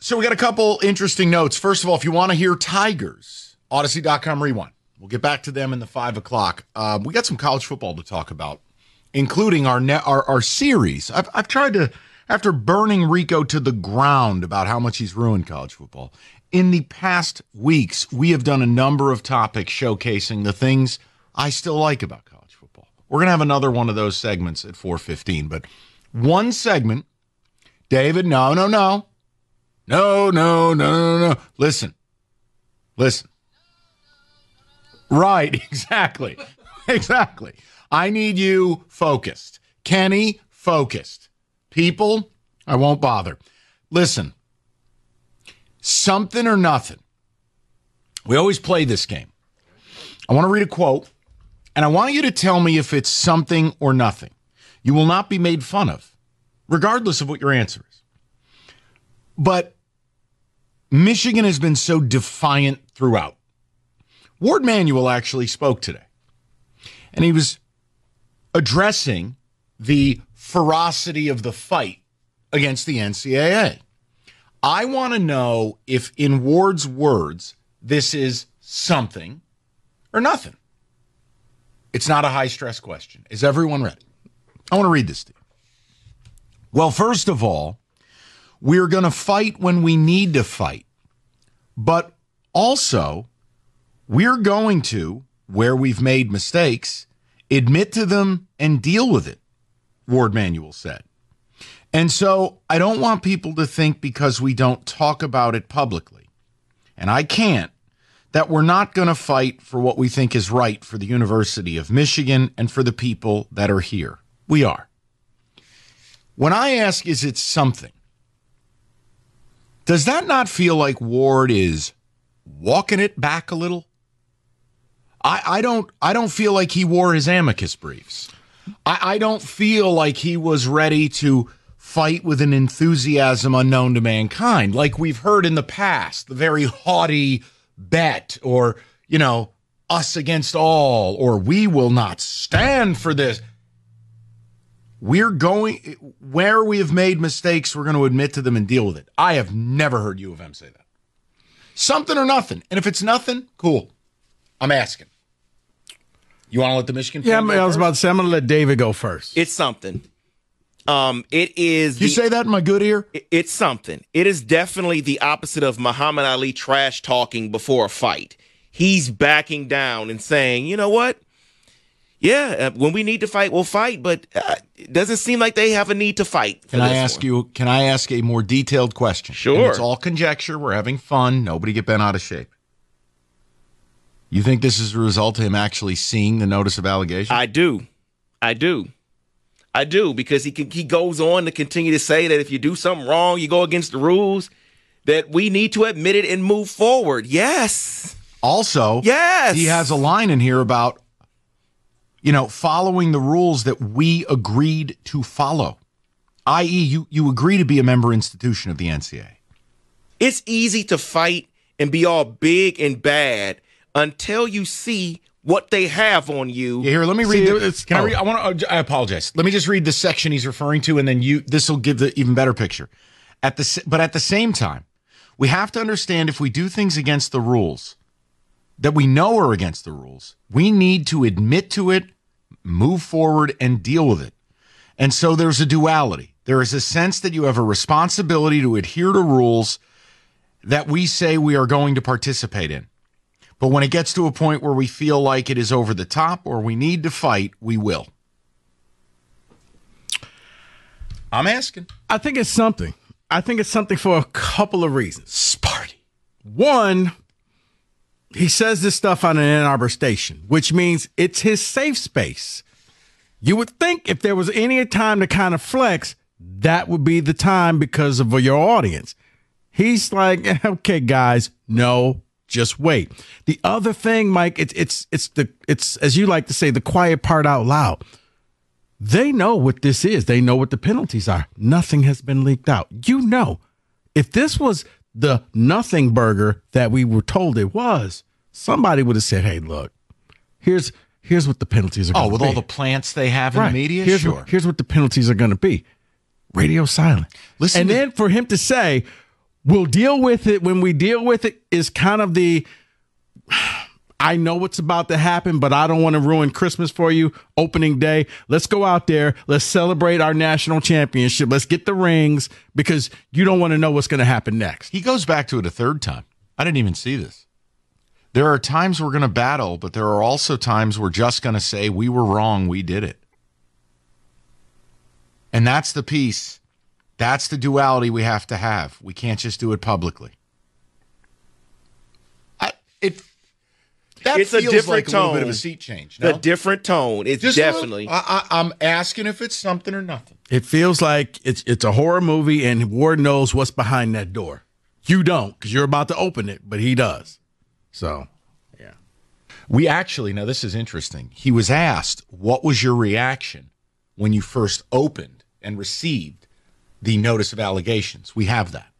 So we got a couple interesting notes. First of all, if you want to hear Tigers, Odyssey.com Rewind. We'll get back to them in the 5 o'clock. We got some college football to talk about, including our series. I've tried to, after burning Rico to the ground about how much he's ruined college football, in the past weeks, we have done a number of topics showcasing the things I still like about college football. We're going to have another one of those segments at 4:15, but one segment, David, no. Listen. Right, exactly. I need you focused. Kenny, focused. People, I won't bother. Listen, something or nothing. We always play this game. I want to read a quote, and I want you to tell me if it's something or nothing. You will not be made fun of, regardless of what your answer is. But Michigan has been so defiant throughout. Ward Manuel actually spoke today, and he was addressing the ferocity of the fight against the NCAA. I want to know if, in Ward's words, this is something or nothing. It's not a high-stress question. Is everyone ready? I want to read this to you. Well, first of all, we're going to fight when we need to fight. But also, we're going to, where we've made mistakes, admit to them and deal with it, Ward Manuel said. And so I don't want people to think because we don't talk about it publicly, and I can't, that we're not going to fight for what we think is right for the University of Michigan and for the people that are here. We are. When I ask, is it something? Does that not feel like Ward is walking it back a little? I don't feel like he wore his amicus briefs. I don't feel like he was ready to fight with an enthusiasm unknown to mankind, like we've heard in the past, the very haughty bet, or, us against all, or we will not stand for this. We're going, where we have made mistakes, we're going to admit to them and deal with it. I have never heard U of M say that. Something or nothing. And if it's nothing, cool. I'm asking. You want to let the Michigan fan go I was about to say, I'm going to let David go first. It's something. It is. You say that in my good ear? It's something. It is definitely the opposite of Muhammad Ali trash talking before a fight. He's backing down and saying, you know what? Yeah, when we need to fight, we'll fight. But it doesn't seem like they have a need to fight. Can I ask a more detailed question? Sure. And it's all conjecture. We're having fun. Nobody get bent out of shape. You think this is a result of him actually seeing the notice of allegation? I do, because he goes on to continue to say that if you do something wrong, you go against the rules, that we need to admit it and move forward. Yes. Also, yes, he has a line in here about, following the rules that we agreed to follow, i.e., you agree to be a member institution of the NCAA. It's easy to fight and be all big and bad until you see what they have on you. Yeah, here, let me read this. Can I read? I apologize. Let me just read the section he's referring to, and then this will give the even better picture. But at the same time, we have to understand if we do things against the rules that we know are against the rules, we need to admit to it, move forward, and deal with it. And so there's a duality. There is a sense that you have a responsibility to adhere to rules that we say we are going to participate in. But when it gets to a point where we feel like it is over the top or we need to fight, we will. I'm asking. I think it's something. I think it's something for a couple of reasons. Sparty. One, he says this stuff on an Ann Arbor station, which means it's his safe space. You would think if there was any time to kind of flex, that would be the time because of your audience. He's like, okay, guys, no. Just wait. The other thing, Mike, it's as you like to say, the quiet part out loud. They know what this is. They know what the penalties are. Nothing has been leaked out. If this was the nothing burger that we were told it was, somebody would have said, "Hey, look, here's what the penalties are going to be." With all the plants they have in the media? Here's what the penalties are going to be. Radio silent. Listen, and then for him to say, We'll deal with it when we deal with it is kind of the, I know what's about to happen, but I don't want to ruin Christmas for you. Opening day. Let's go out there. Let's celebrate our national championship. Let's get the rings because you don't want to know what's going to happen next. He goes back to it a third time. I didn't even see this. There are times we're going to battle, but there are also times we're just going to say, we were wrong, we did it. And that's the piece. That's the duality we have to have. We can't just do it publicly. That it's a feels different like tone. A little bit of a seat change. No? No? A different tone. It's Just definitely. I'm asking if it's something or nothing. It feels like it's a horror movie and Ward knows what's behind that door. You don't because you're about to open it, but he does. So, yeah. We actually, now this is interesting. He was asked, what was your reaction when you first opened and received the notice of allegations? We have that.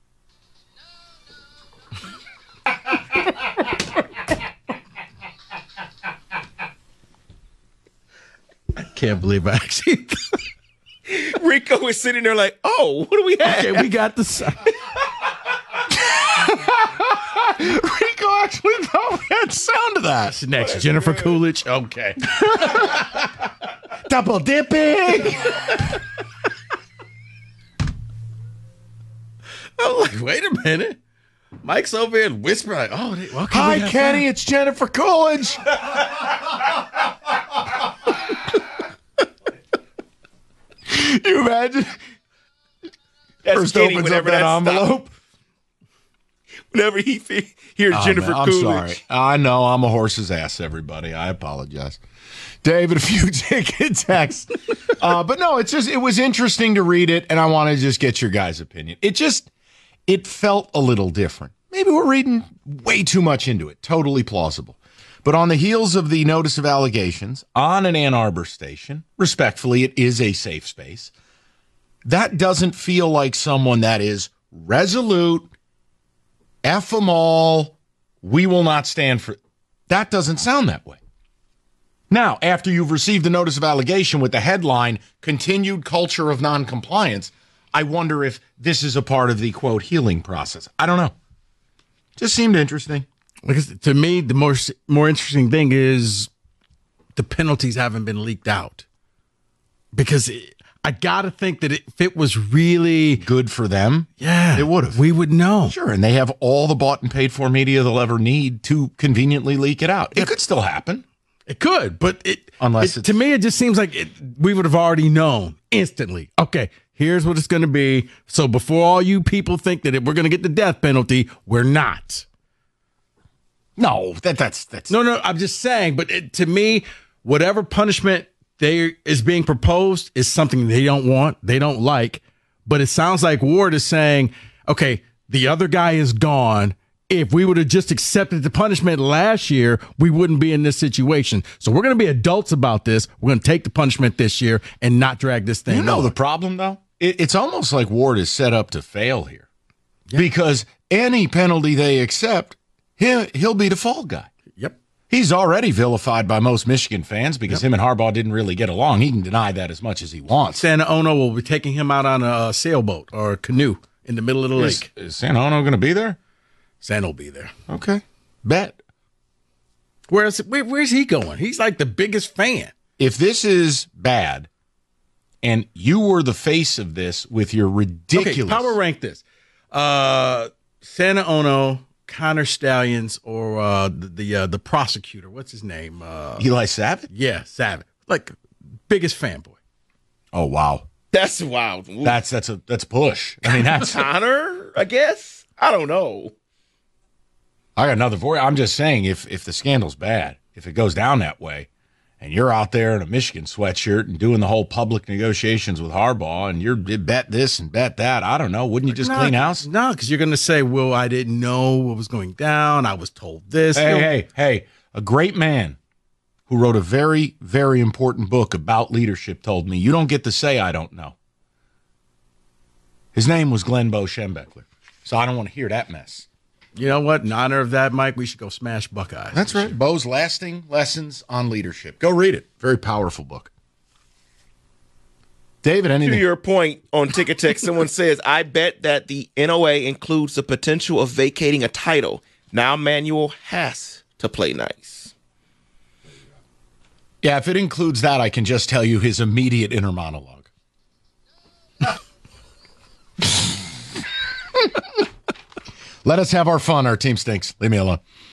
I can't believe I actually. Rico is sitting there like, oh, what do we have? Okay, we got the. Rico actually thought we had sound of that. That's next. Jennifer Coolidge. Okay. Double dipping. I'm like, wait a minute. Mike's over here whispering like, oh, okay, Hi, Kenny. It's Jennifer Coolidge. You imagine? That's First Kenny opens up whenever that that envelope. stops. Whenever he hears Jennifer I'm Coolidge. sorry. I know I'm a horse's ass, everybody. I apologize. David, a few ticket texts. But no, it was interesting to read it, and I want to just get your guys' opinion. It felt a little different. Maybe we're reading way too much into it. Totally plausible. But on the heels of the notice of allegations on an Ann Arbor station, respectfully, it is a safe space. That doesn't feel like someone that is resolute, F them all, we will not stand for. That doesn't sound that way. Now, after you've received the notice of allegation with the headline, continued culture of noncompliance, I wonder if this is a part of the, quote, healing process. I don't know. Just seemed interesting. Because to me, the more interesting thing is the penalties haven't been leaked out. Because I got to think that if it was really Good for them. yeah, It would have. we would know. Sure, and they have all the bought and paid for media they'll ever need to conveniently leak it out. It could still happen. It could, but Unless to me, it just seems like we would have already known instantly. Okay, here's what it's going to be. So before all you people think that we're going to get the death penalty, we're not. No, that's No, I'm just saying. But to me, whatever punishment is being proposed is something they don't want, they don't like. But it sounds like Ward is saying, okay, the other guy is gone. If we would have just accepted the punishment last year, we wouldn't be in this situation. So we're going to be adults about this. We're going to take the punishment this year and not drag this thing You know on. the problem, though? It's almost like Ward is set up to fail here. Because any penalty they accept, he'll be the fall guy. Yep. He's already vilified by most Michigan fans because him and Harbaugh didn't really get along. He can deny that as much as he wants. Santa Ono will be taking him out on a sailboat or a canoe in the middle of the lake. Is Santa Ono going to be there? Santa will be there. Okay. Bet. Where's he going? He's like the biggest fan. If this is bad and you were the face of this with your ridiculous... Okay, power rank this. Santa Ono, Connor Stallions, or the prosecutor. What's his name? Eli Savage? Yeah, Savage. Like biggest fanboy. Oh, wow. That's wild. That's push. I mean, that's... Connor, I guess. I don't know. I got another for you. I'm just saying, if the scandal's bad, if it goes down that way, and you're out there in a Michigan sweatshirt and doing the whole public negotiations with Harbaugh, and you bet this and bet that, I don't know. Wouldn't you just clean house? No, because you're going to say, well, I didn't know what was going down. I was told this. Hey, a great man who wrote a very, very important book about leadership told me, you don't get to say I don't know. His name was Glenn Bo Schembechler. So I don't want to hear that mess. You know what? In honor of that, Mike, we should go smash Buckeyes. That's right. Bo's Lasting Lessons on Leadership. Go read it. Very powerful book. David, To anything? your point on Ticket Text, someone says, I bet that the NOA includes the potential of vacating a title. Now Manuel has to play nice. Yeah, if it includes that, I can just tell you his immediate inner monologue. Let us have our fun. Our team stinks. Leave me alone.